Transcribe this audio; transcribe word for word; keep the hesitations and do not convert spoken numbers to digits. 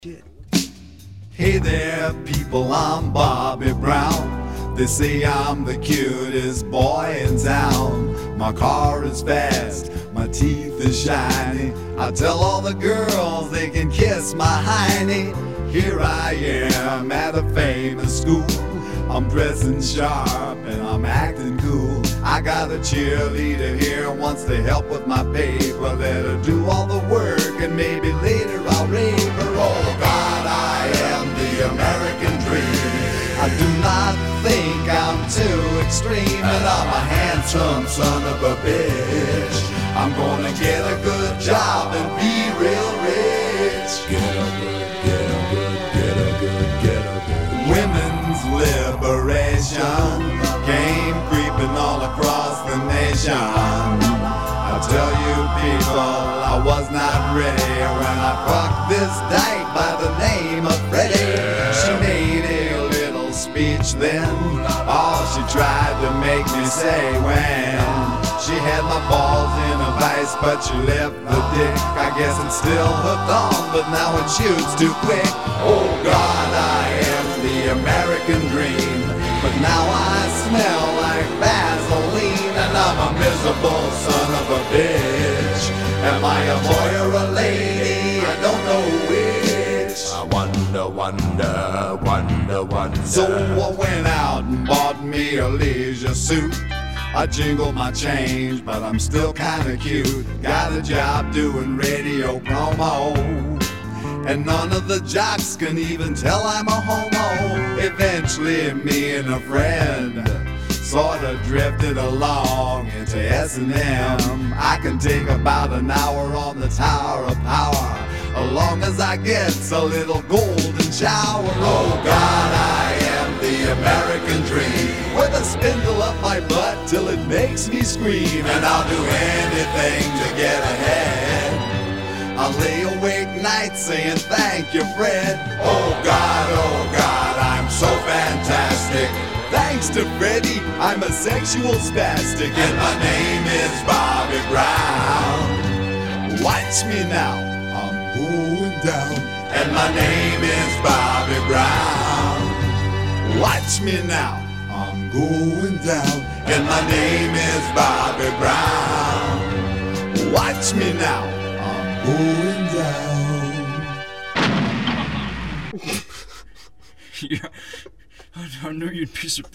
Hey there, people, I'm Bobby Brown. They say I'm the cutest boy in town. My car is fast, my teeth is shiny. I tell all the girls they can kiss my hiney. Here I am at a famous school. I'm dressing sharp and I'm acting cool. I got a cheerleader here, wants to help with my paper. Let her do all the work and maybe later I'll rave her. Oh God, I am the American dream. I do not think I'm too extreme, and I'm a handsome son of a bitch. I'm gonna get a good job and be real rich. Get a good, get a good, get a good, get a good. Women's liberation came creeping all across the nation. I tell you people, I was not ready when I fucked this dyke by the name of Freddie. She made a little speech then, all she tried to make me say when she had my balls in a vice, but she left the dick. I guess it's still hooked on, but now it shoots too quick. Oh God, I am the American dream, but now I smell like Vaseline, and I'm a miserable son of a bitch. Am I a boy or a lady? I don't know which. I wonder, wonder, wonder, wonder. So I went out and bought me a leisure suit. I jingle my change, but I'm still kinda cute. Got a job doing radio promo, and none of the jocks can even tell I'm a homo. Eventually me and a friend sorta drifted along into S and M. I can take about an hour on the Tower of Power, as long as I get a little golden shower. Oh God, I am the American dream, with a spindle up my butt till it makes me scream. And I'll do anything to get ahead. I'll lay awake nights saying thank you, Fred. Oh God, oh God, I'm so fantastic. Thanks to Freddie, I'm a sexual spastic, and my name is Bobby Brown. Watch me now, I'm going down. And my name is Bobby Brown. Watch me now, I'm going down. And my name is Bobby Brown. Watch me now, I'm going down. Yeah, I, I knew you'd be surprised.